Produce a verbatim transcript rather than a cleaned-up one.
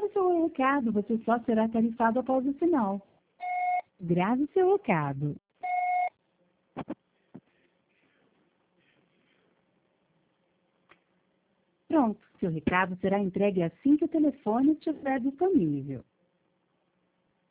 grave seu recado, você só será tarifado após o sinal. Grave seu recado. Pronto, seu recado será entregue assim que o telefone estiver disponível.